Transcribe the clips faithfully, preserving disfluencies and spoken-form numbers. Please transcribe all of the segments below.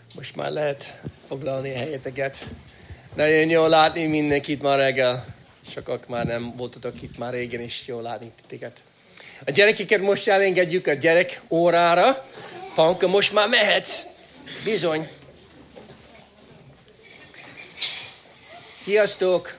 Most már lehet foglalni a helyeteket. Nagyon jó látni mindenkit ma reggel. Sokak már nem voltatok itt már régen, és jó látni titeket. A gyerekeket most elengedjük a gyerek órára. Panka, most már mehetsz. Bizony. Sziasztok!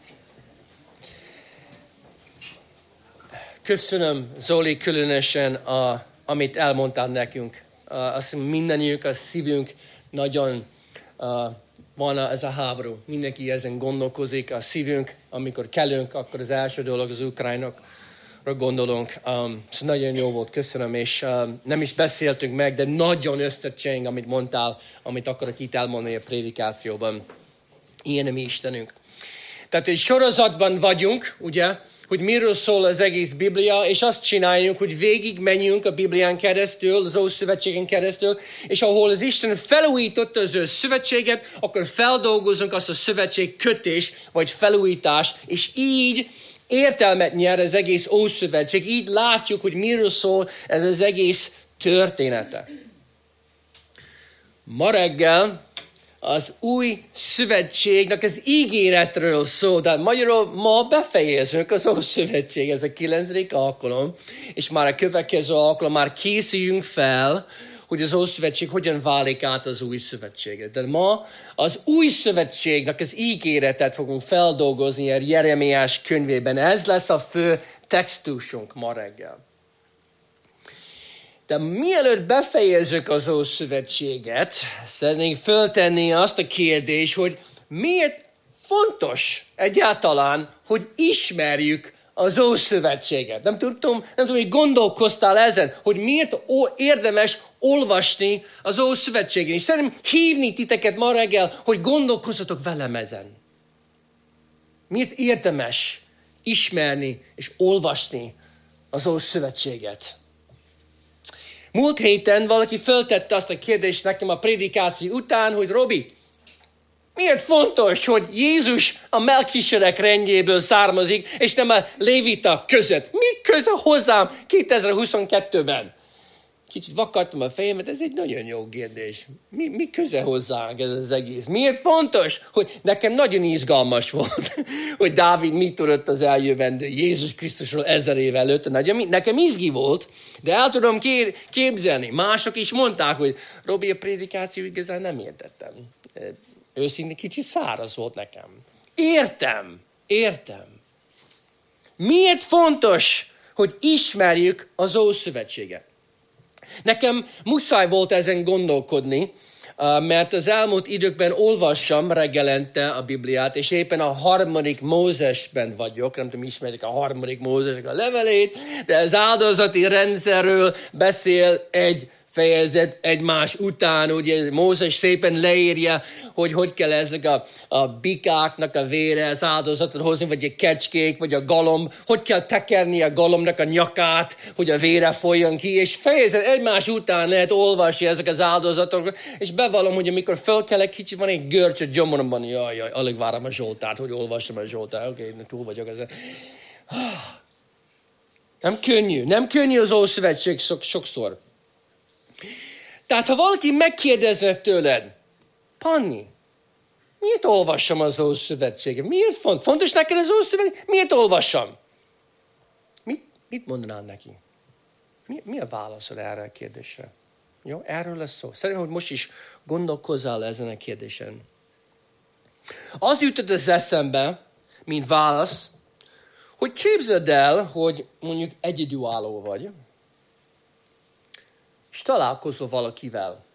Köszönöm, Zoli, különösen, a, amit elmondtál nekünk. Uh, azt hiszem, mindannyiunk, a szívünk nagyon uh, van ez a háború. Mindenki ezen gondolkozik, a szívünk, amikor kelünk, akkor az első dolog az ukránokra gondolunk. Um, szóval nagyon jó volt, köszönöm, és uh, nem is beszéltünk meg, de nagyon összecseng, amit mondtál, amit akarok itt elmondani a prédikációban. Ilyen a mi Istenünk. Tehát egy sorozatban vagyunk, ugye, hogy miről szól az egész Biblia, és azt csináljuk, hogy végig menjünk a Biblián keresztül, az Ószövetségen keresztül, és ahol az Isten felújította az ő szövetséget, akkor feldolgozunk azt a szövetség kötés, vagy felújítás, és így értelmet nyer az egész Ószövetség. Így látjuk, hogy miről szól ez az egész története. Ma reggel az új szövetségnek az ígéretről szól. Tehát magyarul ma befejezünk az Ószövetség, ez a kilencedik alkalom, és már a következő alkalom már készüljünk fel, hogy az Ószövetség hogyan válik át az új szövetségre. De ma az új szövetségnek az ígéretet fogunk feldolgozni a Jeremiás könyvében. Ez lesz a fő textusunk ma reggel. De mielőtt befejezzük az Ószövetséget, szeretnénk föltenni azt a kérdést, hogy miért fontos egyáltalán, hogy ismerjük az Ószövetséget. Nem tudom, nem tudom, hogy gondolkoztál ezen, hogy miért érdemes olvasni az Ószövetségen. És szeretném hívni titeket ma reggel, hogy gondolkozzatok velem ezen. Miért érdemes ismerni és olvasni az Ószövetséget? Múlt héten valaki föltette azt a kérdést nekem a prédikáció után, hogy Robi, miért fontos, hogy Jézus a Melkisedek rendjéből származik, és nem a lévita között? Mi köze hozzám kétezer-huszonkettőben? Kicsit vakadtam a fejemet, ez egy nagyon jó kérdés. Mi, mi köze hozzánk ez az egész? Miért fontos, hogy nekem nagyon izgalmas volt, hogy Dávid mit tudott az eljövendő Jézus Krisztusról ezer év előtt. Nagyon, nekem izgi volt, de el tudom képzelni. Mások is mondták, hogy Robi, a prédikáció igazán nem értettem. Őszintén kicsit száraz volt nekem. Értem, értem. Miért fontos, hogy ismerjük az Ószövetséget? Nekem muszáj volt ezen gondolkodni, mert az elmúlt időkben olvassam reggelente a Bibliát, és éppen a harmadik Mózesben vagyok, nem tudom, ismerik a harmadik Mózesnek a levelét, de az áldozati rendszerről beszél egy fejezet egymás után, ugye Mózes szépen leírja, hogy hogy kell ezek a, a bikáknak a vére, az áldozatot hozni, vagy a kecskék, vagy a galom, hogy kell tekerni a galomnak a nyakát, hogy a vére folyjon ki, és fejezet egymás után lehet olvasni ezek az áldozatokat, és bevallom, hogy amikor felkelek, kicsit van egy görcs a gyomoromban, jaj, jaj, alig várom a Zsoltát, hogy olvassam a Zsoltát, oké, okay, túl vagyok ezen. Nem könnyű, nem könnyű az Ószövetség sokszor. Tehát, ha valaki megkérdezne tőled, Panni, miért olvassam az Ószövetséget? Miért font? Fontos neked az Ószövetség? Miért olvassam? Mit, mit mondanál neki? Mi, mi a válaszod erre a kérdésre? Jó, erről lesz szó. Szerintem, hogy most is gondolkozzál ezen a kérdésen. Az jutott az eszembe, mint válasz, hogy képzeld el, hogy mondjuk egyedülálló vagy, és találkozol valakivel,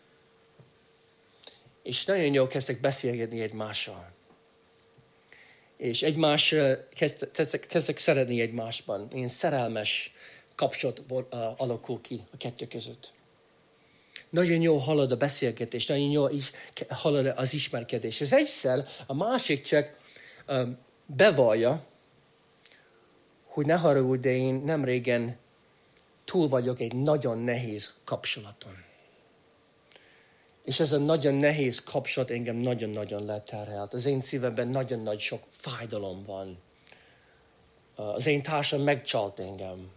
és nagyon jól kezdtek beszélgetni egymással. És egymás kezdtek, kezdtek szeretni egymásban. Ilyen szerelmes kapcsolat alakul ki a kettő között. Nagyon jól halad a beszélgetés, nagyon jól is halad az ismerkedés. És egyszer a másik csak um, bevallja, hogy ne haragudj, de én nem régen túl vagyok egy nagyon nehéz kapcsolaton. És ez a nagyon nehéz kapcsolat engem nagyon-nagyon leterhelt. Az én szívemben nagyon nagy sok fájdalom van. Az én társam megcsalt engem.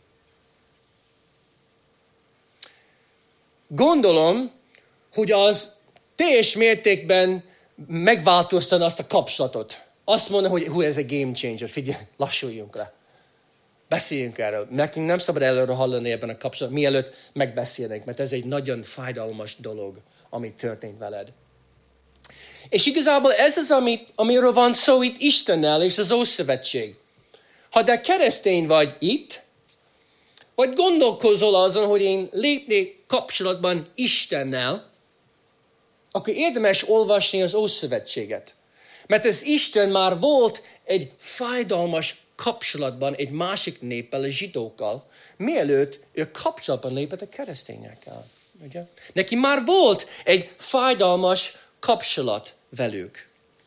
Gondolom, hogy az teljes mértékben megváltoztatna azt a kapcsolatot. Azt mondja, hogy hú, ez egy game changer, figyelj, lassuljunk le. Beszéljünk erről. Nekünk nem szabad előre hallani ebben a kapcsolatban, mielőtt megbeszélnek, mert ez egy nagyon fájdalmas dolog, ami történt veled. És igazából ez az, amit, amiről van szó itt Istennel és az Ószövetség. Ha te keresztény vagy itt, vagy gondolkozol azon, hogy én lépnék kapcsolatban Istennel, akkor érdemes olvasni az Ószövetséget. Mert ez Isten már volt egy fájdalmas kapcsolatban egy másik néppel, a zsidókkal, mielőtt ő kapcsolatban lépett a keresztényekkel. Ugye? Neki már volt egy fájdalmas kapcsolat velük.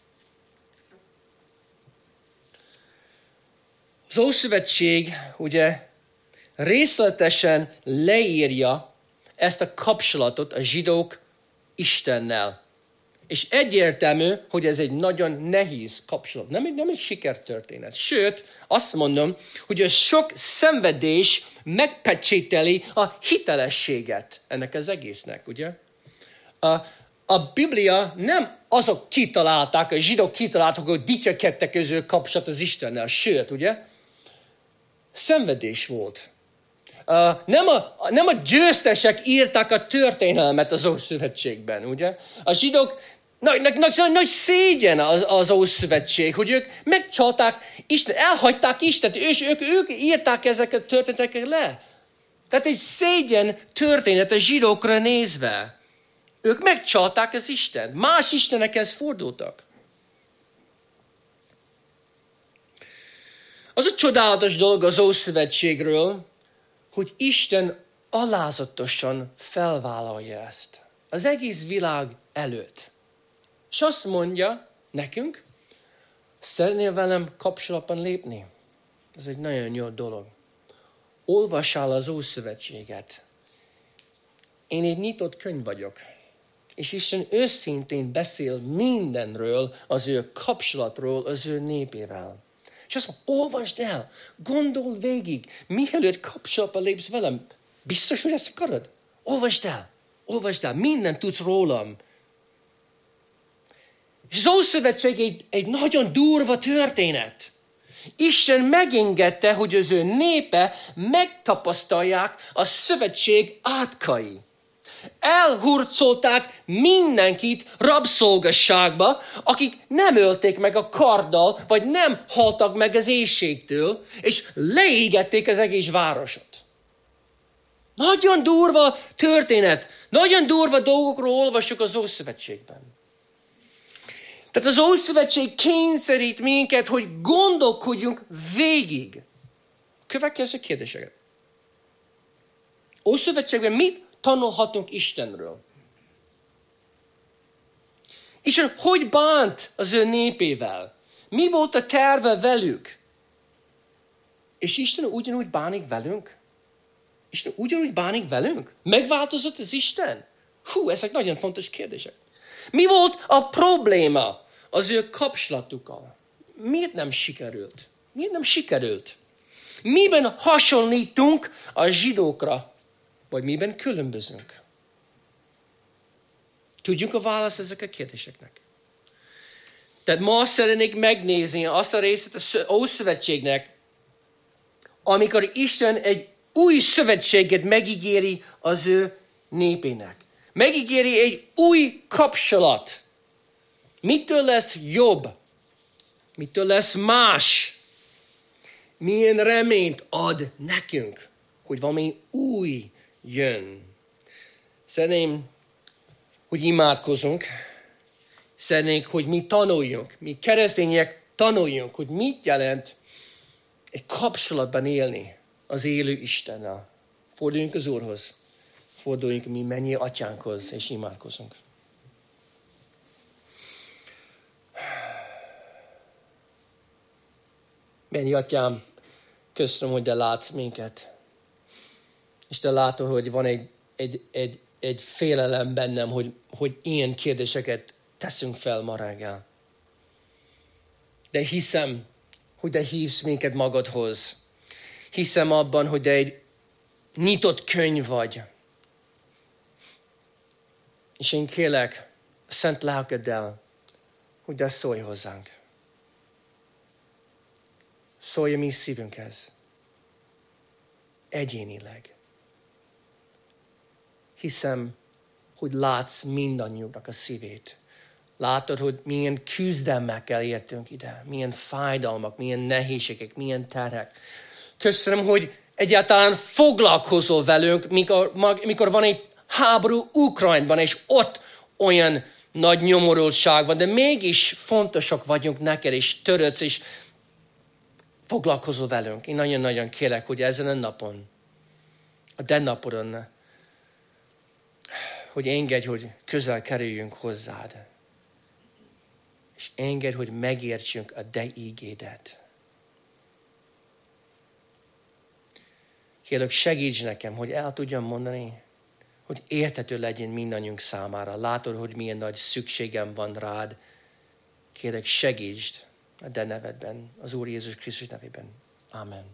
Az Ószövetség ugye részletesen leírja ezt a kapcsolatot a zsidók Istennel. És egyértelmű, hogy ez egy nagyon nehéz kapcsolat. Nem, nem egy sikertörténet. Sőt, azt mondom, hogy a sok szenvedés megpecsételi a hitelességet ennek az egésznek, ugye? A, a Biblia nem azok kitalálták, a zsidók kitaláltak, hogy dicsekedtek az ő kapcsolat az Istennel. Sőt, ugye? Szenvedés volt. Uh, nem, a, nem a győztesek írták a történelmet az Ószövetségben, ugye? A zsidók, nagy, nagy, nagy, nagy szégyen az, az Ószövetség, hogy ők megcsalták Isten, elhagyták Istent, és ők, ők írták ezeket a történeteket le. Tehát egy szégyen történet a zsidókra nézve. Ők megcsalták az Istent, más istenekhez fordultak. Az a csodálatos dolog az Ószövetségről, hogy Isten alázatosan felvállalja ezt. Az egész világ előtt. És azt mondja nekünk, szeretnél velem kapcsolatban lépni? Ez egy nagyon jó dolog. Olvassál az Ószövetséget. Én egy nyitott könyv vagyok. És Isten őszintén beszél mindenről, az ő kapcsolatról, az ő népével. És azt mondja, olvasd el, gondold végig, mielőtt kapcsolatba lépsz velem. Biztos, hogy ezt akarod? Olvasd el, olvasd el, mindent tudsz rólam. És az Ószövetség egy, egy nagyon durva történet. Isten megengedte, hogy az ő népe megtapasztalják a szövetség átkai. Elhurcolták mindenkit rabszolgasságba, akik nem ölték meg a karddal, vagy nem haltak meg az éhségtől, és leégették az egész városot. Nagyon durva történet, nagyon durva dolgokról olvasjuk az Ószövetségben. Tehát az Ószövetség kényszerít minket, hogy gondolkodjunk végig. Következő kérdéseket. Ószövetségben mit tanulhatunk Istenről? Isten hogy bánt az ő népével? Mi volt a terve velük? És Isten ugyanúgy bánik velünk? Isten ugyanúgy bánik velünk? Megváltozott az Isten? Hú, ezek nagyon fontos kérdések. Mi volt a probléma az ő kapcsolatukkal? Miért nem sikerült? Miért nem sikerült? Miben hasonlítunk a zsidókra? Vagy miben különbözünk? Tudjuk a választ ezek a kérdéseknek. Tehát ma szeretnék megnézni azt a részét az Ószövetségnek, amikor Isten egy új szövetséget megígéri az ő népének. Megígéri egy új kapcsolat. Mitől lesz jobb? Mitől lesz más? Milyen reményt ad nekünk, hogy valami új jön. Szeretném, hogy imádkozunk. Szeretnénk, hogy mi tanuljunk, mi keresztények tanuljunk, hogy mit jelent egy kapcsolatban élni az élő Istennel. Forduljunk az Úrhoz. Forduljunk mi mennyi atyánkhoz, és imádkozunk. Mennyi atyám, köszönöm, hogy te látsz minket. És te látod, hogy van egy, egy, egy, egy félelem bennem, hogy, hogy ilyen kérdéseket teszünk fel ma reggel. De hiszem, hogy te hívsz minket magadhoz. Hiszem abban, hogy te egy nyitott könyv vagy. És én kérlek, szent lelkeddel, hogy de szólj hozzánk. Szólj a mi szívünkhez. Egyénileg. Hiszem, hogy látsz mindannyiunknak a szívét. Látod, hogy milyen küzdelmekkel értünk ide, milyen fájdalmak, milyen nehézségek, milyen terhek. Köszönöm, hogy egyáltalán foglalkozol velünk, mikor, mikor van egy háború Ukrajnában, és ott olyan nagy nyomorultság van, de mégis fontosak vagyunk neked, és törődsz, és foglalkozol velünk. Én nagyon-nagyon kérlek, hogy ezen a napon, a de napodon, hogy engedj, hogy közel kerüljünk hozzád. És engedj, hogy megértsünk a de ígédet. Kérlek, segíts nekem, hogy el tudjam mondani, hogy érthető legyen mindannyiunk számára. Látod, hogy milyen nagy szükségem van rád. Kérlek, segítsd a de nevedben, az Úr Jézus Krisztus nevében. Amen.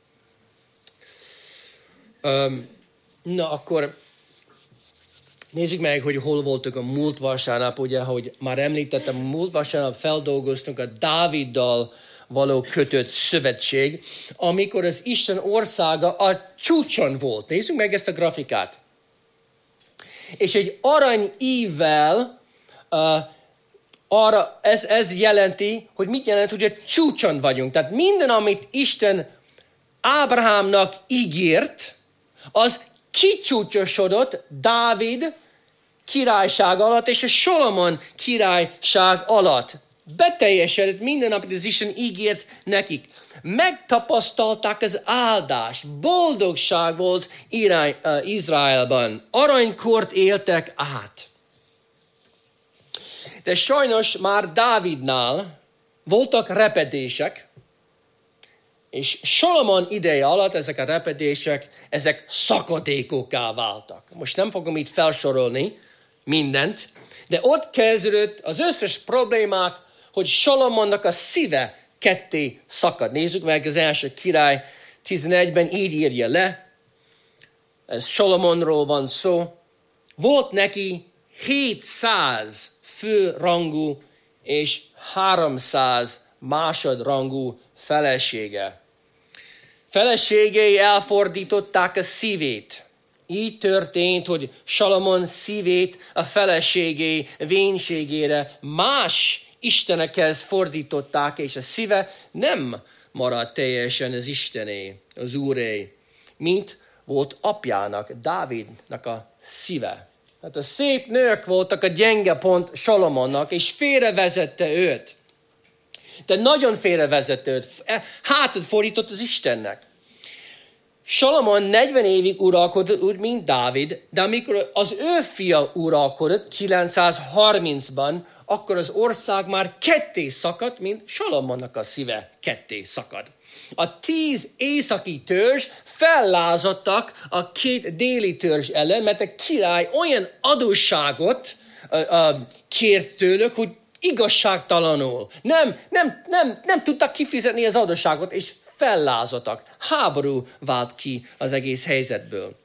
Um, na, akkor nézzük meg, hogy hol voltunk a múlt vasárnap, ugye, hogy már említettem, a múlt vasárnap feldolgoztunk a Dáviddal való kötött szövetség, amikor az Isten országa a csúcson volt. Nézzük meg ezt a grafikát. És egy arany ívvel, uh, arra, ez, ez jelenti, hogy mit jelent, hogy a csúcson vagyunk. Tehát minden, amit Isten Ábrahámnak ígért, az kicsúcsosodott Dávid királyság alatt, és a Solomon királyság alatt. Beteljesedett minden, amit az Isten ígért nekik. Megtapasztalták az áldást. Boldogság volt irány, uh, Izraelban. Aranykort éltek át. De sajnos már Dávidnál voltak repedések, és Solomon ideje alatt ezek a repedések, ezek szakadékokká váltak. Most nem fogom itt felsorolni mindent, de ott kezdődött az összes problémák, hogy Solomonnak a szíve ketté szakad. Nézzük meg az első király tizenegyben, így írja le. Ez Solomonról van szó. Volt neki hétszáz főrangú és háromszáz másodrangú felesége. Feleségei elfordították a szívét. Így történt, hogy Salomon szívét a feleségé vénségére más istenekhez fordították, és a szíve nem maradt teljesen az Istené, az Úré, mint volt apjának, Dávidnak a szíve. Hát a szép nők voltak a gyenge pont Salomonnak, és félrevezette őt. De nagyon félrevezette őt. Hátat fordított az Istennek. Salomon negyven évig uralkodott úgy, mint Dávid, de amikor az ő fia uralkodott kilencszázharmincban, akkor az ország már ketté szakadt, mint Salomonnak a szíve ketté szakad. A tíz északi törzs fellázadtak a két déli törzs ellen, mert a király olyan adósságot uh, uh, kért tőlük, hogy igazságtalanul. Nem, nem, nem, nem tudtak kifizetni az adósságot, és fellázadtak. Háború vált ki az egész helyzetből.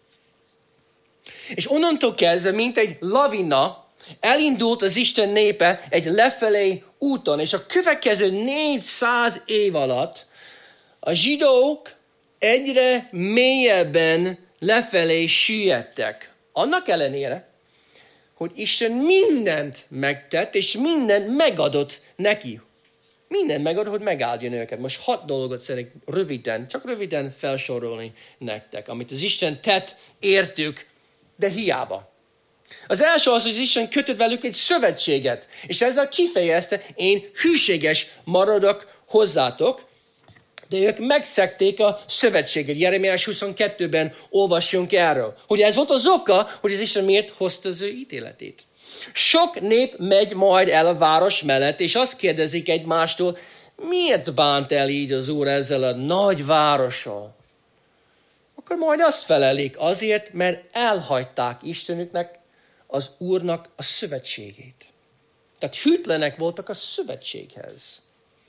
És onnantól kezdve, mint egy lavina, elindult az Isten népe egy lefelé úton, és a következő négyszáz év alatt a zsidók egyre mélyebben lefelé süllyedtek. Annak ellenére, hogy Isten mindent megtett, és mindent megadott neki. Mindent megadott, hogy megáldjon őket. Most hat dolgot szeretnék röviden, csak röviden felsorolni nektek, amit az Isten tett, értük, de hiába. Az első az, hogy az Isten kötött velük egy szövetséget, és ezzel kifejezte, én hűséges maradok hozzátok, de ők megszegték a szövetséget. Jeremiás huszonkettőben olvassunk erről. Hogy ez volt az oka, hogy az Isten miért hozta az ő ítéletét. Sok nép megy majd el a város mellett, és azt kérdezik egymástól, miért bánt el így az Úr ezzel a nagy várossal? Akkor majd azt felelik, azért, mert elhagyták Istenüknek, az Úrnak a szövetségét. Tehát hűtlenek voltak a szövetséghez.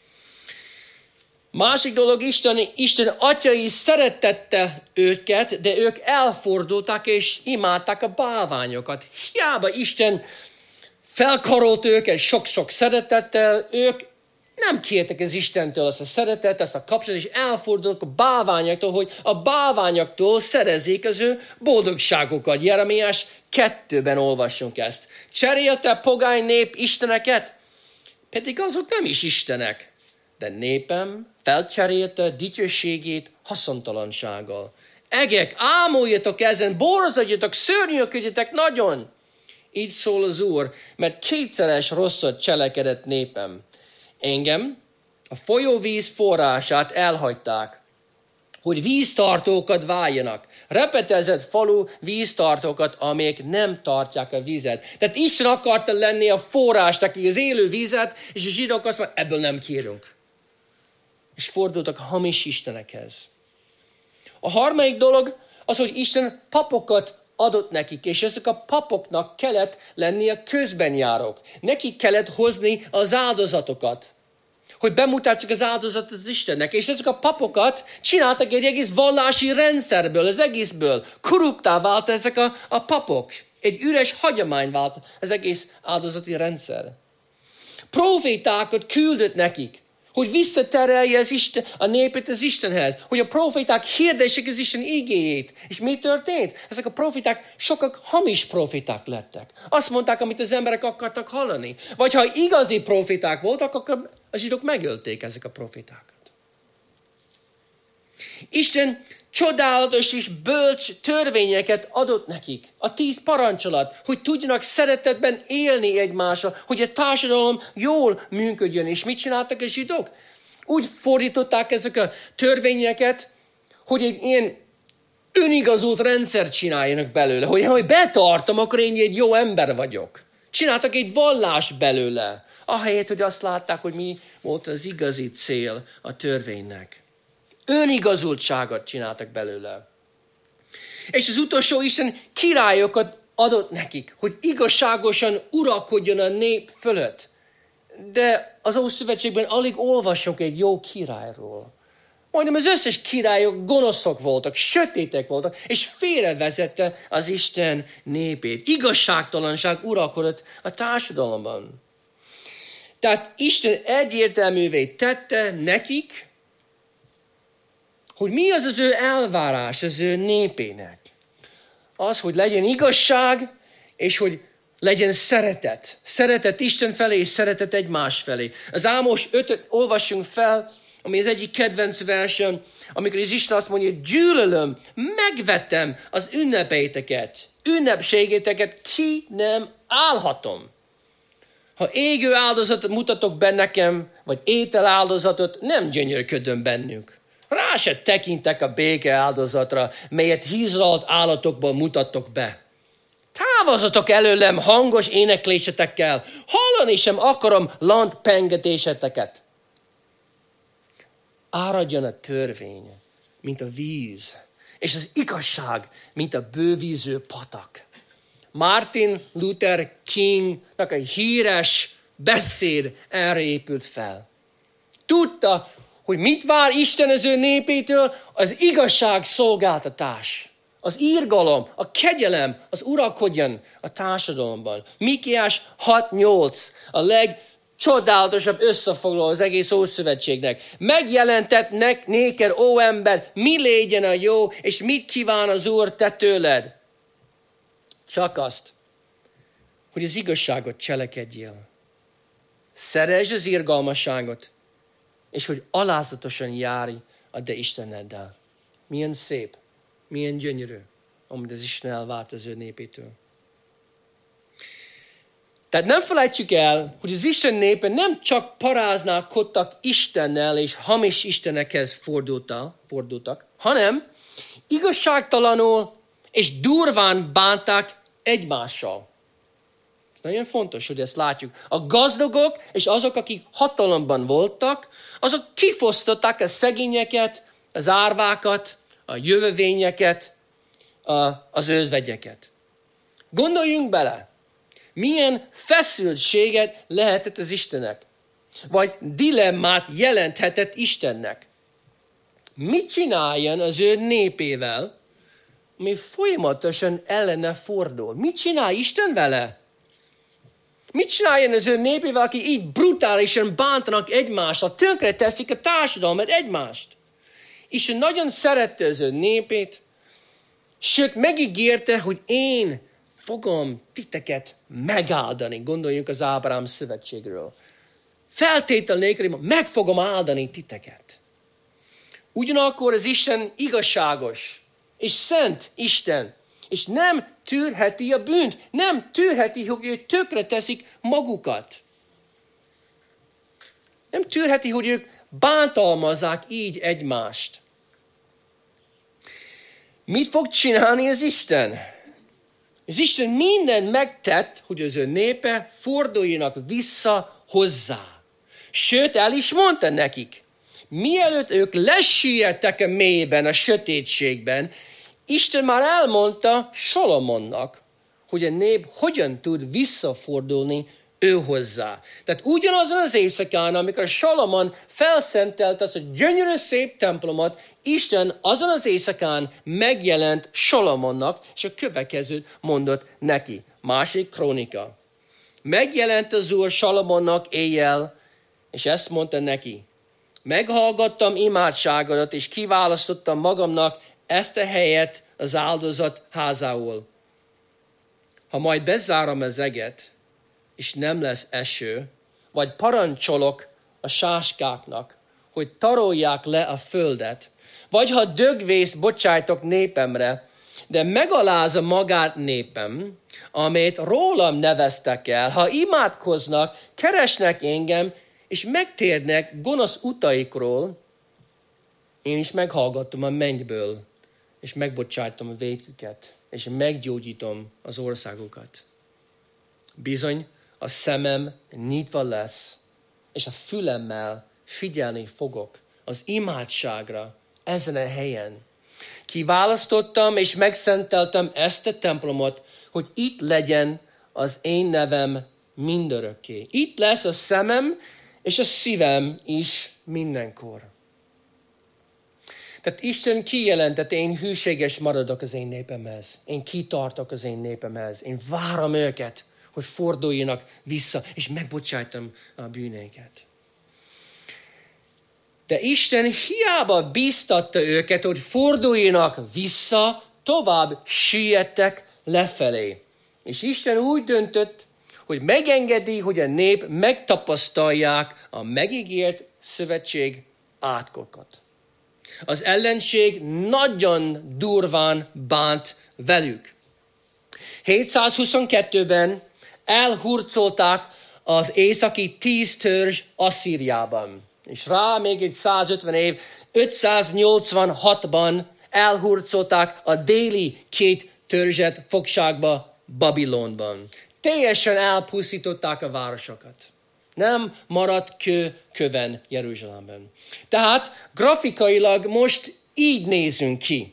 Másik dolog, Isten, Isten atyai szerettette őket, de ők elfordultak és imádták a bálványokat. Hiába Isten felkarolt őket sok-sok szeretettel, ők nem kértek az Istentől azt a szeretet, ezt a kapcsolatot, és elfordulnak a bálványoktól, hogy a bálványoktól szerezzék az ő boldogságukat. Jeremiás kettőben olvassunk ezt. Cserélte pogány nép isteneket, pedig azok nem is istenek, de népem felcserélte dicsőségét haszontalansággal. Egek, ámuljatok ezen, borzadjatok, szörnyűködjetek nagyon. Így szól az Úr, mert kétszeres rosszat cselekedett népem. Engem, a folyóvíz forrását elhagyták, hogy víztartókat váljanak. Repetezett falu víztartókat, amelyek nem tartják a vizet. Tehát Isten akarta lenni a forrás, neki az élő vízet, és a zsidók azt mondják, ebből nem kérünk. És fordultak a hamis istenekhez. A harmadik dolog az, hogy Isten papokat adott nekik, és ezek a papoknak kellett lennie közben járók. Nekik kellett hozni az áldozatokat, hogy bemutatsuk az áldozatot az Istennek. És ezek a papokat csináltak egy egész vallási rendszerből, az egészből. Korruptá vált ezek a, a papok. Egy üres hagyomány vált az egész áldozati rendszer. Profétákat küldött nekik, hogy visszaterelje az Isten, a népet az Istenhez, hogy a proféták hirdessék az Isten igéjét. És mi történt? Ezek a proféták sokak hamis proféták lettek. Azt mondták, amit az emberek akartak hallani. Vagy ha igazi proféták voltak, akkor a zsidók megölték ezek a profétákat. Isten csodálatos és bölcs törvényeket adott nekik, a tíz parancsolat, hogy tudjanak szeretetben élni egymással, hogy a társadalom jól működjön. És mit csináltak a zsidók? Úgy fordították ezek a törvényeket, hogy egy ilyen önigazult rendszert csináljanak belőle, hogy ha betartom, akkor én egy jó ember vagyok. Csináltak egy vallás belőle, ahelyett, hogy azt látták, hogy mi volt az igazi cél a törvénynek. Önigazultságot csináltak belőle. És az utolsó Isten királyokat adott nekik, hogy igazságosan uralkodjon a nép fölött. De az Ószövetségben alig olvasunk egy jó királyról. Majdnem az összes királyok gonoszok voltak, sötétek voltak, és félrevezette az Isten népét. Igazságtalanság uralkodott a társadalomban. Tehát Isten egyértelművé tette nekik, hogy mi az az ő elvárás az ő népének. Az, hogy legyen igazság, és hogy legyen szeretet. Szeretet Isten felé, és szeretet egymás felé. Az Ámos ötöt olvassunk fel, ami az egyik kedvenc versem, amikor az Isten azt mondja, gyűlölöm, megvettem az ünnepeiteket, ünnepségéteket, ki nem állhatom. Ha égő áldozatot mutatok be nekem, vagy étel áldozatot, nem gyönyörködöm bennük. Rá se tekintek a béke áldozatra, melyet hízlalt állatokból mutattok be. Távozatok előlem hangos éneklésetekkel, hallani sem akarom lant pengetéseteket. Áradjon a törvény, mint a víz, és az igazság, mint a bővíző patak. Martin Luther Kingnak a híres beszéd erre épült fel. Tudta, hogy mit vár Isten az ő népétől? Az igazság szolgáltatás. Az irgalom, a kegyelem, az uralkodjon a társadalomban. Mikiás hat nyolc, a legcsodálatosabb összefoglaló az egész Ószövetségnek. Megjelentetnek néked, ó ember, mi légyen a jó, és mit kíván az Úr te tőled? Csak azt, hogy az igazságot cselekedjél. Szeresd az irgalmasságot, és hogy alázatosan járj a te Isteneddel. Milyen szép, milyen gyönyörű, amit az Isten elvárt az ő népétől. Tehát nem felejtsük el, hogy az Isten népe nem csak paráználkodtak Istennel és hamis istenekhez fordultak, hanem igazságtalanul és durván bánták egymással. Ez nagyon fontos, hogy ezt látjuk. A gazdagok és azok, akik hatalomban voltak, azok kifosztották a szegényeket, az árvákat, a jövevényeket, az özvegyeket. Gondoljunk bele, milyen feszültséget lehetett az Istennek, vagy dilemmát jelenthetett Istennek. Mit csináljon az ő népével, ami folyamatosan ellene fordul? Mit csinál Isten vele? Mit csináljon az ő népével, aki így brutálisan bántanak egymással, tönkre teszik a társadalmat, egymást? Isten nagyon szerette az ő népét, sőt megígérte, hogy én fogom titeket megáldani. Gondoljunk az Ábrahám szövetségről. Feltétel nélkül, meg fogom áldani titeket. Ugyanakkor az Isten igazságos és szent Isten, és nem tűrheti a bűnt, nem tűrheti, hogy ők tökre teszik magukat. Nem tűrheti, hogy ők bántalmazzák így egymást. Mit fog csinálni az Isten? Az Isten mindent megtett, hogy az ő népe forduljanak vissza hozzá. Sőt, el is mondta nekik, mielőtt ők lesüllyedtek a mélyben, a sötétségben, Isten már elmondta Salomonnak, hogy a nép hogyan tud visszafordulni ő hozzá. Tehát ugyanazon az éjszakán, amikor Salomon felszentelt azt a gyönyörű szép templomot, Isten azon az éjszakán megjelent Salomonnak, és a következőt mondott neki. Másik krónika. Megjelent az Úr Salomonnak éjjel, és ezt mondta neki. Meghallgattam imádságodat, és kiválasztottam magamnak ezt a helyet az áldozat házául. Ha majd bezárom az eget, és nem lesz eső, vagy parancsolok a sáskáknak, hogy tarolják le a földet, vagy ha dögvészt bocsájtok népemre, de megalázza magát népem, amelyet rólam neveztek el, ha imádkoznak, keresnek engem, és megtérnek gonosz utaikról, én is meghallgattam a mennyből, és megbocsájtom a vétküket, és meggyógyítom az országokat. Bizony, a szemem nyitva lesz, és a fülemmel figyelni fogok az imádságra ezen a helyen. Kiválasztottam és megszenteltem ezt a templomot, hogy itt legyen az én nevem mindörökké. Itt lesz a szemem és a szívem is mindenkor. Tehát Isten kijelentette, én hűséges maradok az én népemhez. Én kitartok az én népemhez. Én várom őket, hogy forduljanak vissza, és megbocsájtom a bűneiket. De Isten hiába bíztatta őket, hogy forduljanak vissza, tovább siettek lefelé. És Isten úgy döntött, hogy megengedi, hogy a nép megtapasztalják a megígért szövetség átkokat. Az ellenség nagyon durván bánt velük. hétszázhuszonkettőben elhurcolták az északi tíz törzs Asszíriában. És rá még egy százötven év, ötszáznyolcvanhatban elhurcolták a déli két törzset fogságba Babilonban. Teljesen elpusztították a városokat. Nem maradt kő köven Jeruzsálemben. Tehát grafikailag most így nézünk ki.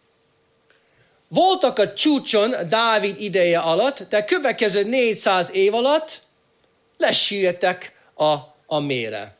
Voltak a csúcson Dávid ideje alatt, de következő négyszáz év alatt lesüllyedtek a, a mélyre.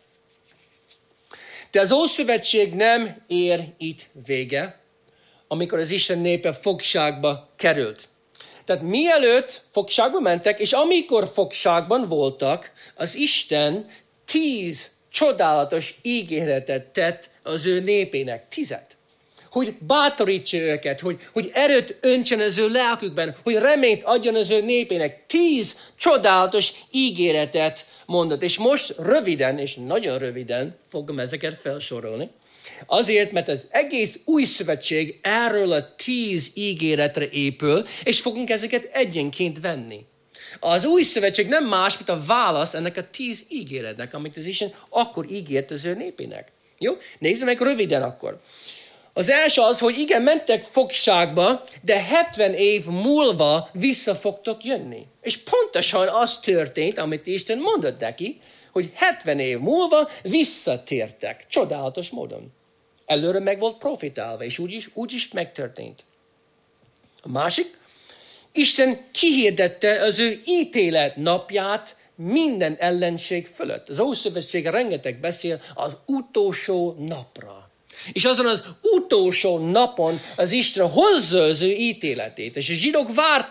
De az Ószövetség nem ér itt vége, amikor az Isten népe fogságba került. Tehát mielőtt fogságba mentek, és amikor fogságban voltak, az Isten tíz csodálatos ígéretet tett az ő népének. Tizet. Hogy bátorítsa őket, hogy, hogy erőt öntsen az ő lelkükben, hogy reményt adjon az ő népének. Tíz csodálatos ígéretet mondott. És most röviden, és nagyon röviden fogom ezeket felsorolni. Azért, mert az egész új szövetség erről a tíz ígéretre épül, és fogunk ezeket egyenként venni. Az új szövetség nem más, mint a válasz ennek a tíz ígéretnek, amit az Isten akkor ígért az ő népének. Jó? Nézzük meg röviden akkor. Az első az, hogy igen, mentek fogságba, de hetven év múlva vissza fogtok jönni. És pontosan az történt, amit Isten mondott neki, hogy hetven év múlva visszatértek. Csodálatos módon. Előre meg volt profitálva, és úgy is, úgy is megtörtént. A másik, Isten kihirdette az ő ítélet napját minden ellenség fölött. Az Ószövetség rengeteg beszél az utolsó napra. És azon az utolsó napon az Isten hozza az ő ítéletét. És a zsidók várták,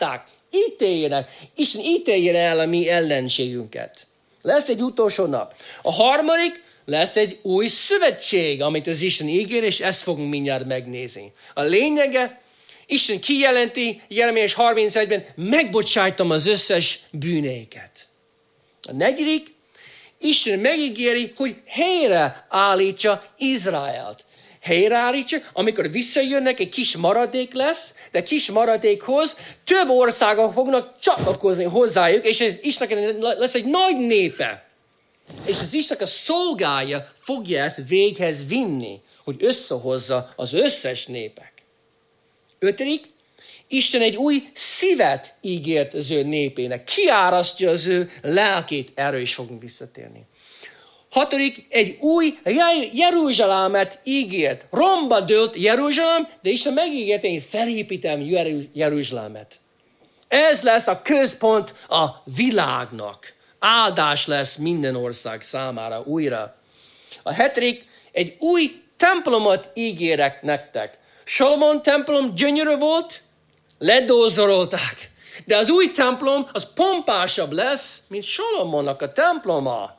ítéljenek. Isten ítéljen el a mi ellenségünket. Lesz egy utolsó nap. A harmadik, lesz egy új szövetség, amit az Isten ígér, és ezt fogunk mindjárt megnézni. A lényege, Isten kijelenti Jeremiás harmincegyben, megbocsájtom az összes bűnéket. A negyedik, Isten megígéri, hogy helyre állítsa Izraelt. Helyreállítsa, amikor visszajönnek, egy kis maradék lesz, de kis maradékhoz több országok fognak csatlakozni hozzájuk, és Istennek lesz egy nagy népe. És az Istennek a szolgája fogja ezt véghez vinni, hogy összehozza az összes népek. Ötödik, Isten egy új szívet ígért az ő népének. Kiárasztja az ő lelkét, erről is fogunk visszatérni. Hatodik, egy új Jeruzsálemet ígért. Romba dőlt Jeruzsálem, de Isten megígért, én felépítem Jeruzsálemet. Ez lesz a központ a világnak. Áldás lesz minden ország számára újra. A hetedik, egy új templomot ígérek nektek. Salomon templom gyönyörű volt, ledózorolták. De az új templom, az pompásabb lesz, mint Salomonnak a temploma.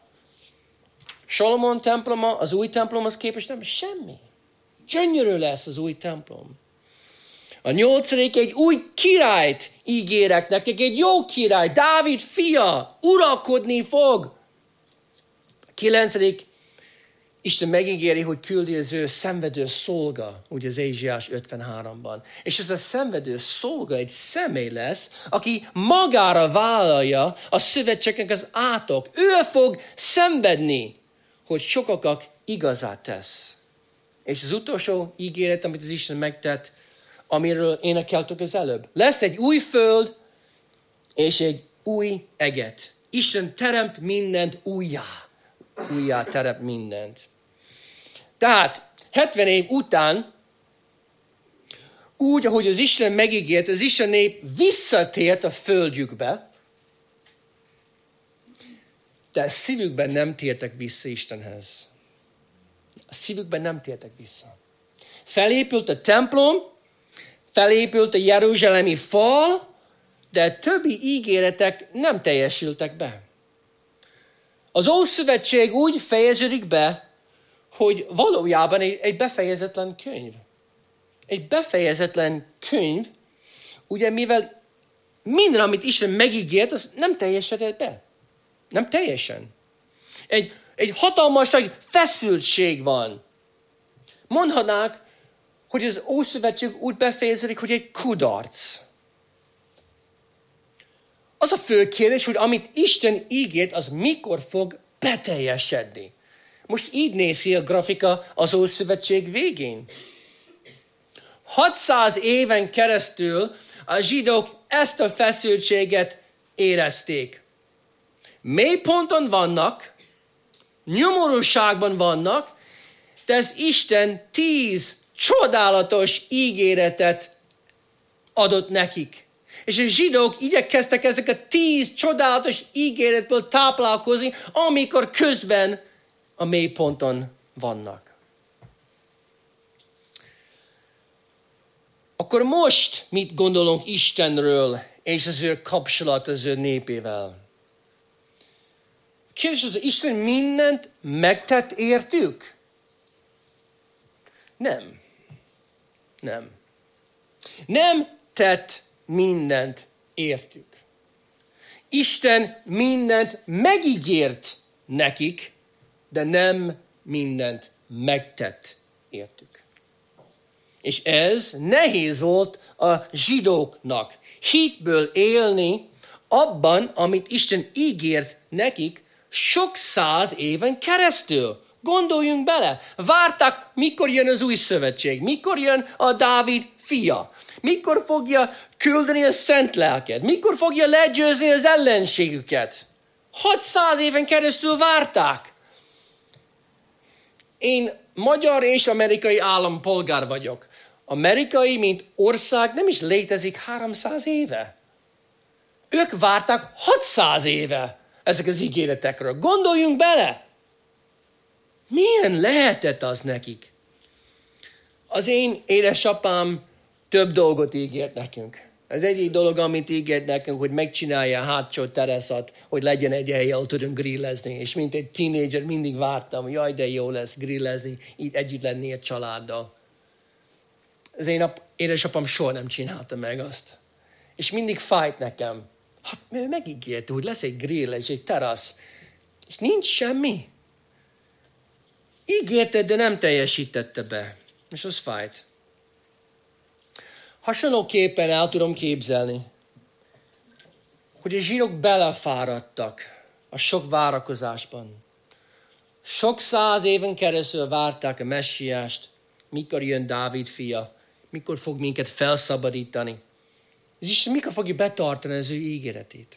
Salomon temploma, az új templomhoz képest nem semmi. Gyönyörű lesz az új templom. A nyolcadik, egy új királyt ígérek nektek, egy jó király, Dávid fia, uralkodni fog. A kilencedik, Isten megígéri, hogy küldi az ő szenvedő szolga, ugye az Ézsaiás ötvenháromban. És ez a szenvedő szolga egy személy lesz, aki magára vállalja a szövetségnek az átok. Ő fog szenvedni, hogy sokaknak igazát tesz. És az utolsó ígéret, amit az Isten megtett, amiről énekeltük az előbb. Lesz egy új föld, és egy új eget. Isten teremt mindent újjá. Újjá teremt mindent. Tehát hetven év után, úgy, ahogy az Isten megígért, az Isten nép visszatért a földjükbe, de a szívükben nem tértek vissza Istenhez. A szívükben nem tértek vissza. Felépült a templom, felépült a jeruzsálemi fal, de a többi ígéretek nem teljesültek be. Az Ószövetség úgy fejeződik be, hogy valójában egy, egy befejezetlen könyv. Egy befejezetlen könyv, ugye mivel minden, amit Isten megígért, az nem teljesedett be. Nem teljesen. Egy, egy hatalmas egy feszültség van. Mondhatnák, hogy az Ószövetség úgy befejeződik, hogy egy kudarc. Az a fő kérdés, hogy amit Isten ígért, az mikor fog beteljesedni. Most így néz ki a grafika az Ószövetség végén. hatszáz éven keresztül a zsidók ezt a feszültséget érezték. Mélyponton vannak, nyomorúságban vannak, de az Isten tíz csodálatos ígéretet adott nekik. És a zsidók igyekeztek ezeket a tíz csodálatos ígéretből táplálkozni, amikor közben a mélyponton vannak. Akkor most mit gondolunk Istenről és az ő kapcsolat az ő népével? Kérdés az, Isten mindent megtett értük? Nem. Nem. Nem tett mindent értük. Isten mindent megígért nekik, de nem mindent megtett értük. És ez nehéz volt a zsidóknak hitből élni abban, amit Isten ígért nekik sok száz éven keresztül. Gondoljunk bele, várták, mikor jön az új szövetség, mikor jön a Dávid fia, mikor fogja küldeni a szent lelket, mikor fogja legyőzni az ellenségüket. hatszáz éven keresztül várták. Én magyar és amerikai állampolgár vagyok. Amerikai, mint ország nem is létezik háromszáz éve. Ők vártak hatszáz éve ezek az ígéretekről. Gondoljunk bele! Milyen lehetett az nekik? Az én édesapám több dolgot ígért nekünk. Ez egyik dolog, amit ígért nekünk, hogy megcsinálja a hátsó teraszat, hogy legyen egy hely, ahol tudunk grillezni. És mint egy tínédzser mindig vártam, jaj, de jó lesz grillezni, így együtt lenni a családdal. Az én ap- édesapám soha nem csinálta meg azt. És mindig fájt nekem. Hát ő megígérte, hogy lesz egy grill és egy terasz. És nincs semmi. Ígérte, de nem teljesítette be. És az fájt. Hasonlóképpen el tudom képzelni, hogy a zsidók belefáradtak a sok várakozásban. Sok száz éven keresztül várták a messiást, mikor jön Dávid fia, mikor fog minket felszabadítani. Ez Isten mikor fogja betartani az ő ígéretét.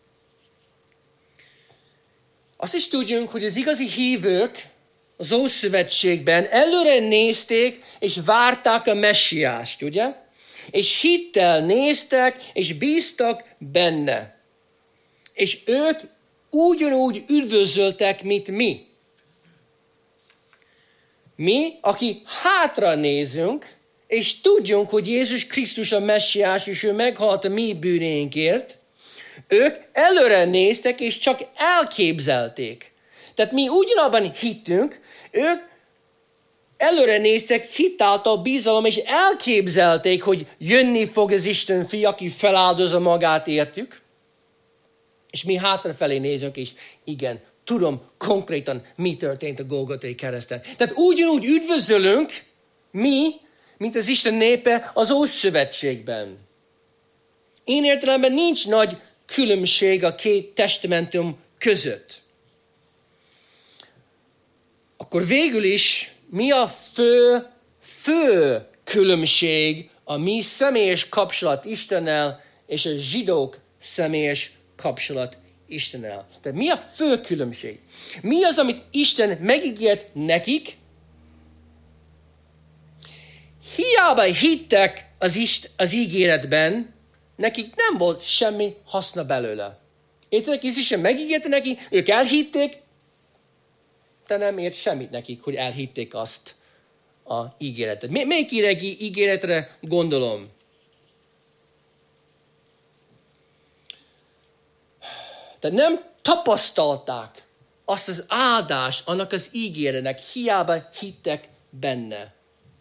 Azt is tudjunk, hogy az igazi hívők az Ószövetségben előre nézték és várták a messiást, ugye? És hittel néztek, és bíztak benne. És ők ugyanúgy üdvözöltek, mint mi. Mi, aki hátra nézünk, és tudjunk, hogy Jézus Krisztus a messiás, és ő meghalt a mi bűnénkért, ők előre néztek, és csak elképzelték. Tehát mi ugyanabban hittünk, ők előre néztek hitáltal bizalom, és elképzelték, hogy jönni fog az Isten fia, aki feláldozza magát értük. És mi hátrafelé nézünk, és igen, tudom konkrétan, mi történt a Golgotai kereszten. Tehát ugyanúgy üdvözölünk mi, mint az Isten népe az Ószövetségben. Én értelemben nincs nagy különbség a két testamentum között. Akkor végül is mi a fő, fő különbség a mi személyes kapcsolat Istennel és a zsidók személyes kapcsolat Istennel? Tehát mi a fő különbség? Mi az, amit Isten megígért nekik? Hiába hittek az, Isten, az ígéretben, nekik nem volt semmi haszna belőle. Értenek, ez Isten megígérte neki, ők elhitték, de nem ért semmit nekik, hogy elhitték azt a ígéretet. Melyik ígéretre gondolom? Tehát nem tapasztalták azt az áldást annak az ígéretnek, hiába hittek benne.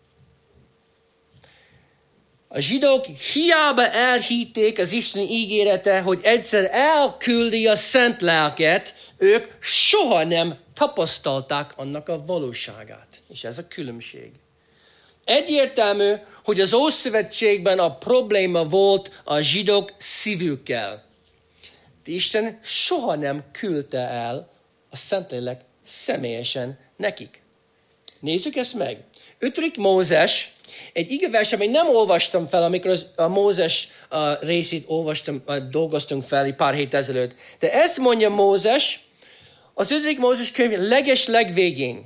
A zsidók hiába elhitték az Isten ígérete, hogy egyszer elküldi a szent lelket, ők soha nem tapasztalták annak a valóságát. És ez a különbség. Egyértelmű, hogy az Ószövetségben a probléma volt a zsidók szívükkel. De Isten soha nem küldte el a Szentlélek személyesen nekik. Nézzük ezt meg. Ötödik Mózes, egy igevers, amit nem olvastam fel, amikor az, a Mózes a részét olvastam, a, dolgoztunk fel egy pár hét ezelőtt. De ezt mondja Mózes, az ötödik Mózes könyv leges legvégén.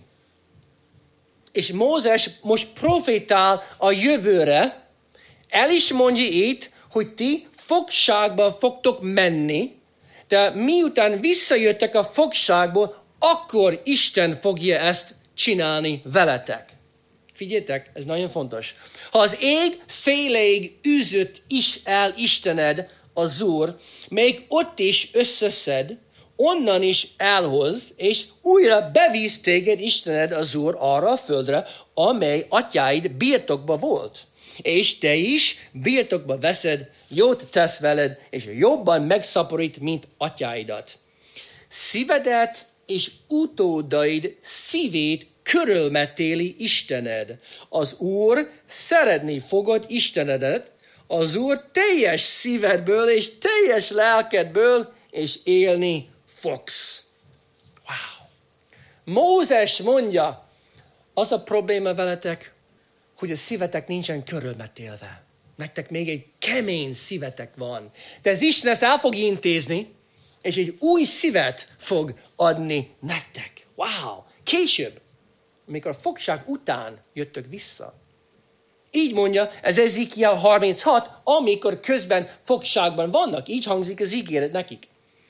És Mózes most profétál a jövőre, el is mondja itt, hogy ti fogságba fogtok menni, de miután visszajöttek a fogságból, akkor Isten fogja ezt csinálni veletek. Figyeljetek, ez nagyon fontos. Ha az ég széléig űzött is el Istened az Úr, még ott is összeszed, onnan is elhoz, és újra bevíz téged Istened az Úr arra a földre, amely atyáid birtokba volt. És te is birtokba veszed, jót tesz veled, és jobban megszaporít, mint atyáidat. Szívedet és utódaid szívét körülmetéli Istened. Az Úr szeretni fogod Istenedet, az Úr teljes szívedből és teljes lelkedből, és élni fogsz. Wow! Mózes mondja, az a probléma veletek, hogy a szívetek nincsen körülmetélve. Nektek még egy kemény szívetek van. De az Isten ezt el fog intézni, és egy új szívet fog adni nektek. Wow! Később, amikor a fogság után jöttök vissza. Így mondja, ez Ezékiel harminchat, amikor közben fogságban vannak. Így hangzik az ígéret nekik.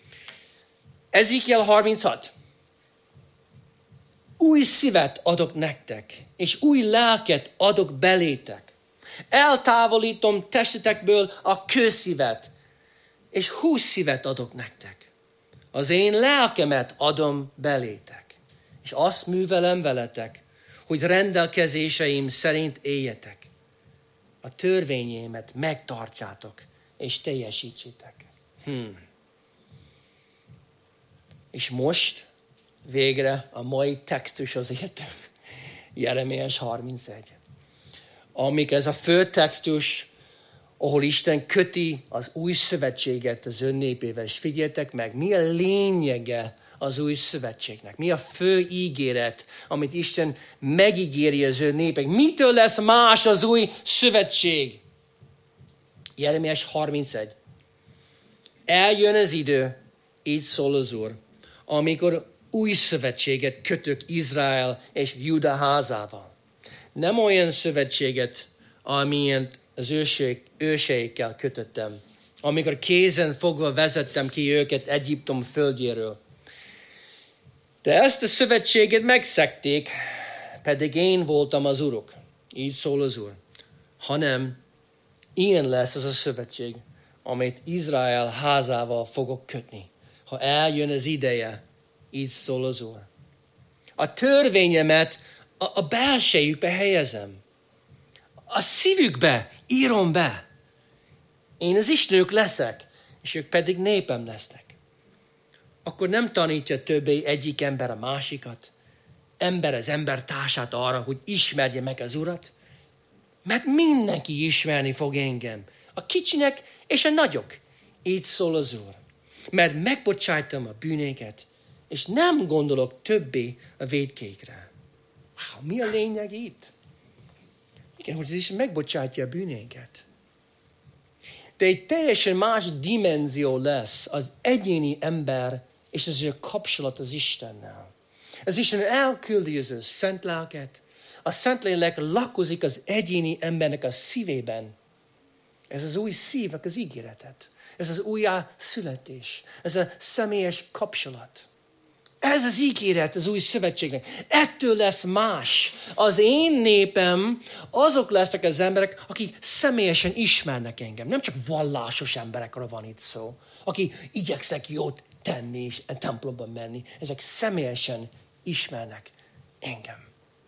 Ezékiel harminchat. Új szívet adok nektek, és új lelket adok belétek. Eltávolítom testetekből a kőszívet, és hús szívet adok nektek. Az én lelkemet adom belétek, és azt művelem veletek, hogy rendelkezéseim szerint éljetek. A törvényémet megtartsátok, és teljesítsétek. Hmm. És most végre a mai textushoz értünk. Jeremiás harmincegy. Amik ez a fő textus, ahol Isten köti az új szövetséget az ön népével. És figyeljetek meg, mi a lényege az új szövetségnek? Mi a fő ígéret, amit Isten megígéri az ön népek? Mitől lesz más az új szövetség? Jeremiás harmincegy. Eljön az idő, így szól az Úr, amikor új szövetséget kötök Izrael és Juda házával. Nem olyan szövetséget, amilyen az őseik, őseikkel kötöttem, amikor kézen fogva vezettem ki őket Egyiptom földjéről. De ezt a szövetséget megszegték, pedig én voltam az Uruk. Így szól az Úr. Hanem ilyen lesz az a szövetség, amit Izrael házával fogok kötni, ha eljön az ideje. Így szól az Úr. A törvényemet a, a belsejükbe helyezem. A szívükbe írom be. Én az Istenük leszek, és ők pedig népem lesznek. Akkor nem tanítja többé egyik ember a másikat, ember az ember társát arra, hogy ismerje meg az Urat, mert mindenki ismerni fog engem. A kicsinek és a nagyok. Így szól az Úr. Mert megbocsájtom a bűnéket, és nem gondolok többé a vétkékre. Wow, mi a lényeg itt? Igen, hogy az Isten megbocsátja a bűnénket. De egy teljesen más dimenzió lesz az egyéni ember és az ő kapcsolat az Istennel. Az Isten elküldi az ő szent lelket. A szent lélek lakozik az egyéni embernek a szívében. Ez az új szívnek az ígéretet. Ez az újjászületés. Ez a személyes kapcsolat. Ez az ígéret az új szövetségnek. Ettől lesz más. Az én népem, azok lesznek az emberek, akik személyesen ismernek engem. Nem csak vallásos emberekről van itt szó, akik igyeksznek jót tenni és a templomban menni. Ezek személyesen ismernek engem.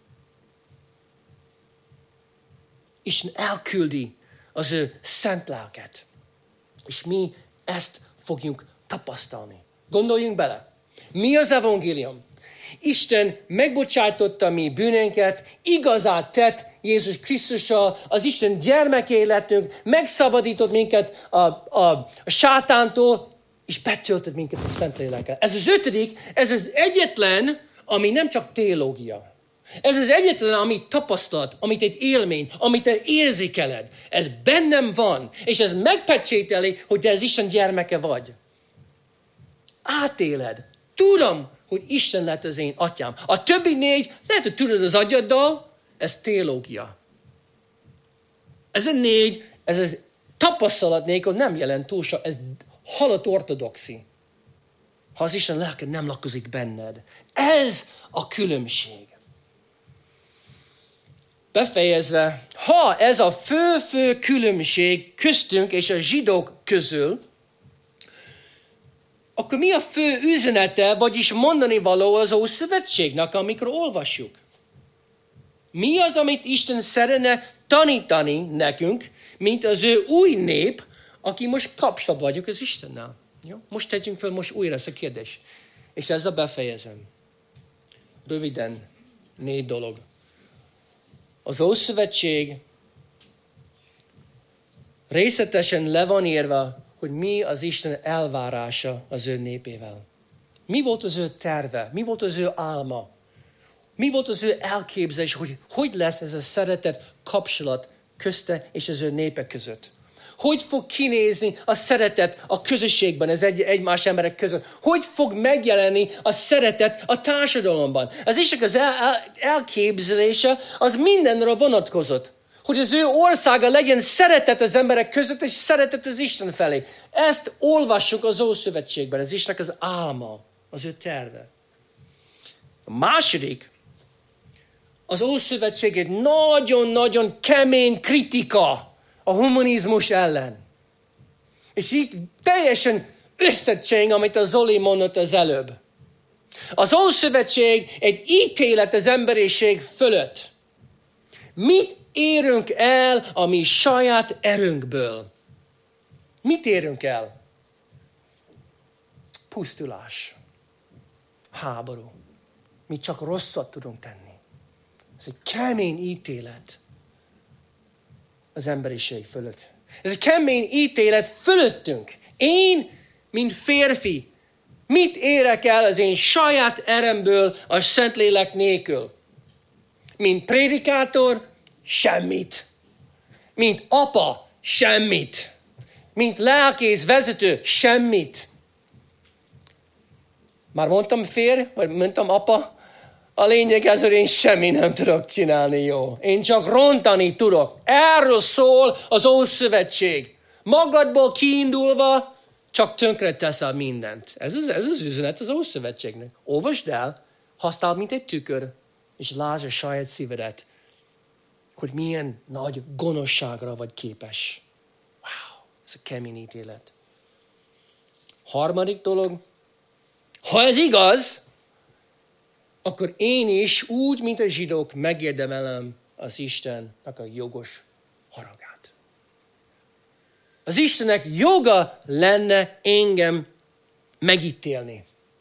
Isten elküldi az ő szent lelket. És mi ezt fogjuk tapasztalni. Gondoljunk bele. Mi az evangélium? Isten megbocsájtotta mi bűneinket, igazát tett Jézus Krisztussal, az Isten gyermeké lettünk, megszabadított minket a, a, a sátántól, és betöltött minket a Szentlélekkel. Ez az ötödik, ez az egyetlen, ami nem csak teológia. Ez az egyetlen, amit tapasztalat, amit egy élmény, amit te érzékeled. Ez bennem van, és ez megpecsételi, hogy te az Isten gyermeke vagy. Átéled. Tudom, hogy Isten lett az én atyám. A többi négy, lehet, hogy tudod az agyaddal, ez teológia. Ez a négy, ez az tapasztalat nélkül nem jelent túl sok, ez halott ortodoxi. Ha az Isten lelke nem lakozik benned. Ez a különbség. Befejezve, ha ez a fő-fő különbség köztünk és a zsidók közül, akkor mi a fő üzenete, vagyis mondani való az Ószövetségnek, szövetségnek, amikor olvassuk? Mi az, amit Isten szeretne tanítani nekünk, mint az ő új nép, aki most kapcsolatban vagyok az Istennel? Jó? Most tegyünk fel most újra ezt a kérdést. És ezzel befejezem. Röviden, négy dolog. Az Ószövetség részletesen le van írva, hogy mi az Isten elvárása az ő népével. Mi volt az ő terve? Mi volt az ő álma? Mi volt az ő elképzelés, hogy hogy lesz ez a szeretet kapcsolat közte és az ő népe között? Hogy fog kinézni a szeretet a közösségben, az egy, egymás emberek között? Hogy fog megjelenni a szeretet a társadalomban? Az Istennek az el, el, elképzelése az mindenre vonatkozott. Hogy az ő országa legyen szeretet az emberek között, és szeretet az Isten felé. Ezt olvassuk az Ószövetségben, az Istennek az álma, az ő terve. A második, az Ószövetség egy nagyon-nagyon kemény kritika a humanizmus ellen. És így teljesen összecseng, amit a Zoli mondott az előbb. Az Ószövetség egy ítélet az emberiség fölött. Mit érünk el a mi saját erőnkből? Mit érünk el? Pusztulás. Háború. Mi csak rosszat tudunk tenni. Ez egy kemény ítélet az emberiség fölött. Ez egy kemény ítélet fölöttünk. Én, mint férfi, mit érek el az én saját eremből a Szentlélek nélkül? Mint prédikátor, semmit. Mint apa, semmit. Mint lelkész vezető, semmit. Már mondtam férj, vagy mondtam apa, a lényeg ez, hogy én semmi nem tudok csinálni jó. Én csak rontani tudok. Erről szól az Ószövetség. Magadból kiindulva csak tönkre teszel mindent. Ez az, ez az üzenet az Ószövetségnek. Olvasd el, használd, mint egy tükör, és lásd a saját szívedet, hogy milyen nagy gonoszságra vagy képes. Wow, ez a kemény ítélet. Harmadik dolog, ha ez igaz, akkor én is úgy, mint a zsidók megérdemelem az Istennek a jogos haragát. Az Istennek joga lenne engem megítélni.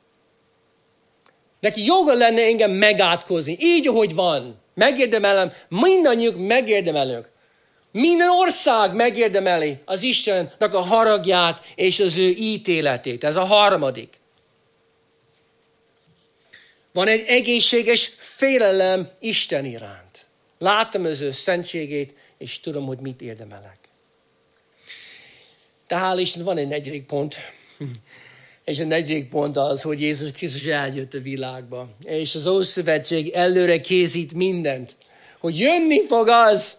Neki joga lenne engem megátkozni. Így, ahogy van. Megérdemelem, mindannyiuk megérdemelünk. Minden ország megérdemeli az Istennek a haragját és az ő ítéletét. Ez a harmadik. Van egy egészséges félelem Isten iránt. Látom az ő szentségét, és tudom, hogy mit érdemelek. De hál' Isten, van egy negyedik pont. És a negyedik pont az, hogy Jézus Krisztus eljött a világba. És az Ószövetség előre készít mindent. Hogy jönni fog az,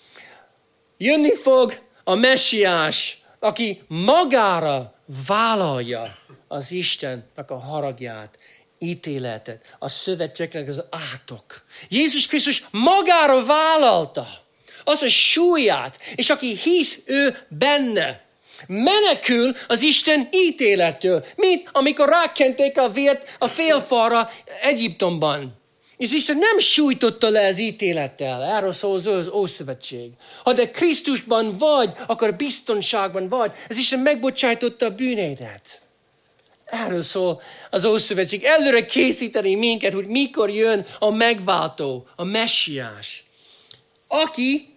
jönni fog a messiás, aki magára vállalja az Istennek a haragját, ítéletet, a szövetségnek az átok. Jézus Krisztus magára vállalta az a súlyát, és aki hisz ő benne, menekül az Isten ítélettől, mint amikor rákenték a vért a félfalra Egyiptomban. És Isten nem sújtotta le az ítélettel. Erről szól az Ószövetség. Ha de Krisztusban vagy, akkor biztonságban vagy. Ez Isten megbocsájtotta a bűnédet. Erről szól az Ószövetség. Előre készíteni minket, hogy mikor jön a megváltó, a messiás, aki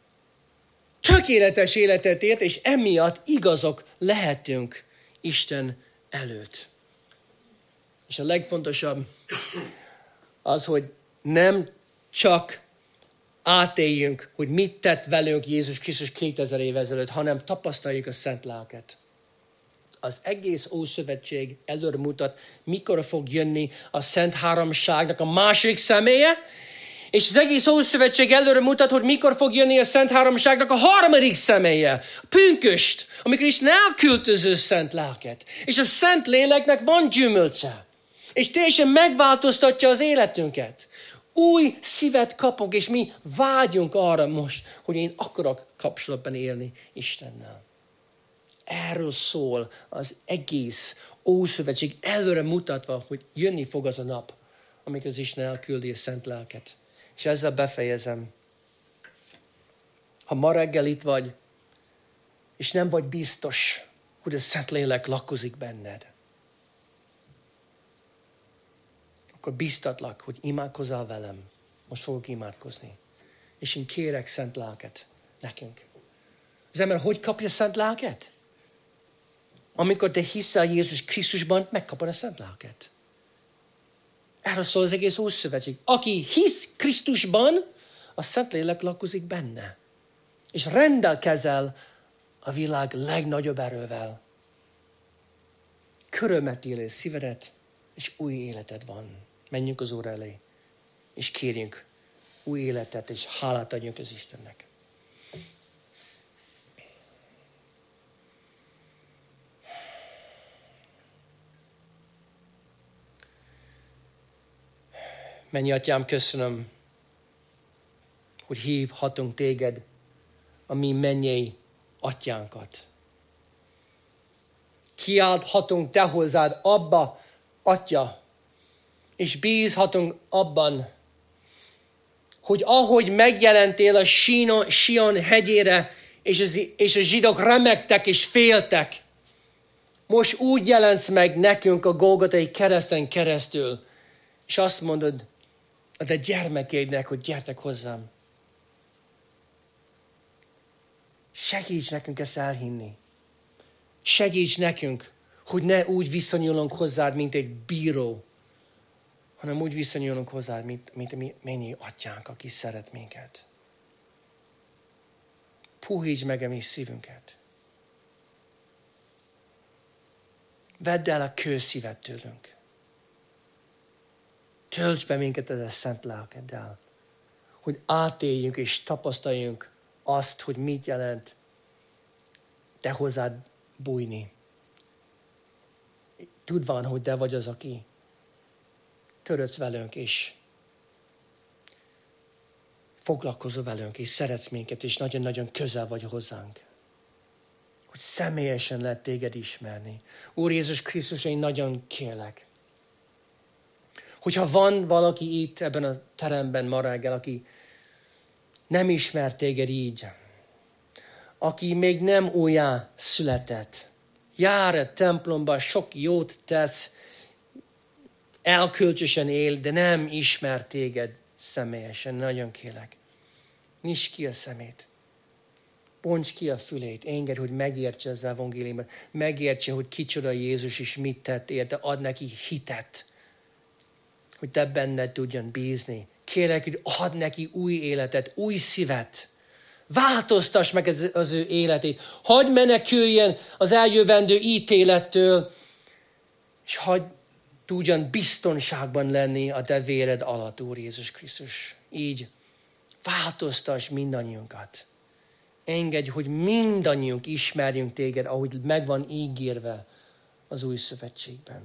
tökéletes életet élt, és emiatt igazok lehetünk Isten előtt. És a legfontosabb az, hogy nem csak átéljünk, hogy mit tett velünk Jézus Krisztus kétezer év ezelőtt, hanem tapasztaljuk a Szent Lelket. Az egész Ószövetség előre mutat, mikor fog jönni a Szent Háromságnak a második személye, és az egész Ószövetség előre mutat, hogy mikor fog jönni a Szent Háromságnak a harmadik személye, pünköst, amikor Isten elküldte az ő Szent Lelket. És a Szent Léleknek van gyümölcse, és teljesen megváltoztatja az életünket. Új szívet kapunk, és mi vágyunk arra most, hogy én akarok kapcsolatban élni Istennel. Erről szól az egész Ószövetség előre mutatva, hogy jönni fog az a nap, amikor az Isten elküldi a Szent Lelket. És ezzel befejezem. Ha ma reggel itt vagy, és nem vagy biztos, hogy a Szent Lélek lakozik benned, akkor biztatlak, hogy imádkozzál velem. Most fogok imádkozni. És én kérek Szent Lelket nekünk. Az ember hogy kapja Szent Lelket? Amikor te hiszel Jézus Krisztusban, megkapod a Szent Lelket. Erről szól az egész Ószövetség. Aki hisz Krisztusban, a Szentlélek lakozik benne. És rendelkezel a világ legnagyobb erővel. Körömet éli szívedet, és új életed van. Menjünk az Úr elé, és kérjünk új életet, és hálát adjunk az Istennek. Mennyi Atyám, köszönöm, hogy hívhatunk téged a mi mennyei atyánkat. Kiálthatunk te hozzád, Abba, Atya, és bízhatunk abban, hogy ahogy megjelentél a Sion, Sion hegyére, és, az, és a zsidók remegtek és féltek, most úgy jelensz meg nekünk a Golgotai kereszten keresztül, és azt mondod a te gyermekeidnek, hogy gyertek hozzám. Segíts nekünk ezt elhinni. Segíts nekünk, hogy ne úgy viszonyulunk hozzád, mint egy bíró, hanem úgy viszonyulunk hozzád, mint, mint a mi mennyi atyánk, aki szeret minket. Puhítsd meg a mi szívünket. Vedd el a kőszívet tőlünk. Tölts be minket ezzel szent lelkeddel, hogy átéljünk és tapasztaljunk azt, hogy mit jelent te hozzád bújni. Tudván, hogy te vagy az, aki törődsz velünk, és foglalkozol velünk, és szeretsz minket, és nagyon-nagyon közel vagy hozzánk. Hogy személyesen lehet téged ismerni. Úr Jézus Krisztus, én nagyon kérlek, hogyha van valaki itt ebben a teremben ma reggel, aki nem ismer téged így, aki még nem újjá született, jár a templomba, sok jót tesz, elkölcsösen él, de nem ismer téged személyesen. Nagyon kérlek, nyisd ki a szemét, bonts ki a fülét, engedd, hogy megértse az evangéliumot, megértse, hogy kicsoda Jézus és mit tett érte, ad neki hitet, hogy te benned tudjon bízni. Kérlek, hogy add neki új életet, új szívet. Változtass meg az ő életét. Hadd meneküljen az eljövendő ítélettől, és hadd tudjon biztonságban lenni a te véred alatt, Úr Jézus Krisztus. Így változtass mindannyiunkat. Engedj, hogy mindannyiunk ismerjünk téged, ahogy meg van ígérve az új szövetségben.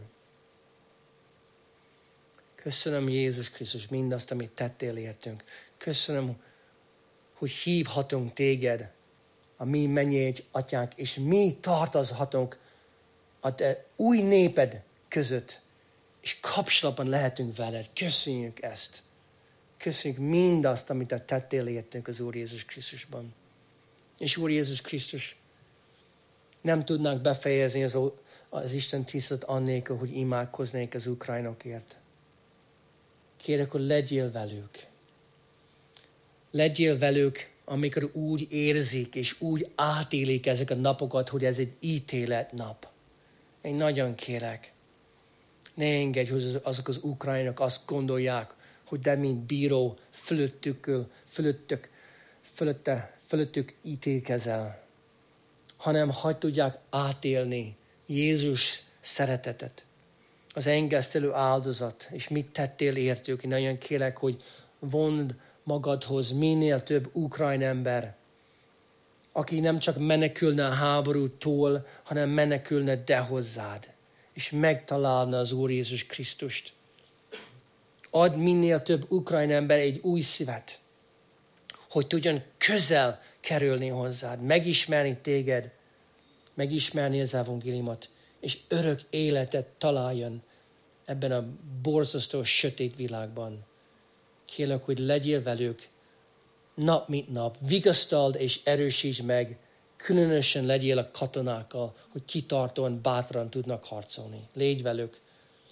Köszönöm, Jézus Krisztus, mindazt, amit tettél értünk. Köszönöm, hogy hívhatunk téged, a mi mennyei atyánk, és mi tartozhatunk a te új néped között, és kapcsolatban lehetünk veled. Köszönjük ezt. Köszönjük mindazt, amit te tettél értünk az Úr Jézus Krisztusban. És Úr Jézus Krisztus, nem tudnánk befejezni az, az Isten tisztelet annélkül, hogy imádkoznék az ukránokért. Kérek, hogy legyél velük. Legyél velük, amikor úgy érzik, és úgy átélik ezek a napokat, hogy ez egy ítélet nap. Én nagyon kérek, ne engedj, hogy azok az ukránok azt gondolják, hogy te, mint bíró, fölöttük, fölöttük, fölötte, fölöttük ítélkezel, hanem hagyd tudják átélni Jézus szeretetet, az engesztelő áldozat, és mit tettél értük. Én nagyon kérek, hogy vond magadhoz minél több ukrán ember, aki nem csak menekülne a háborútól, hanem menekülne te hozzád, és megtalálna az Úr Jézus Krisztust. Add minél több ukrán ember egy új szívet, hogy tudjon közel kerülni hozzád, megismerni téged, megismerni az evangéliumot, és örök életet találjon ebben a borzasztó, sötét világban. Kérlek, hogy legyél velük nap mint nap, vigasztald és erősítsd meg, különösen legyél a katonákkal, hogy kitartóan, bátran tudnak harcolni. Légy velük.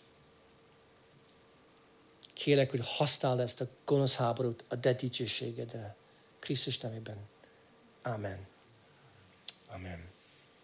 Kérlek, hogy használd ezt a gonosz háborút a te dicsőségedre. Krisztus nevében. Amen. Amen.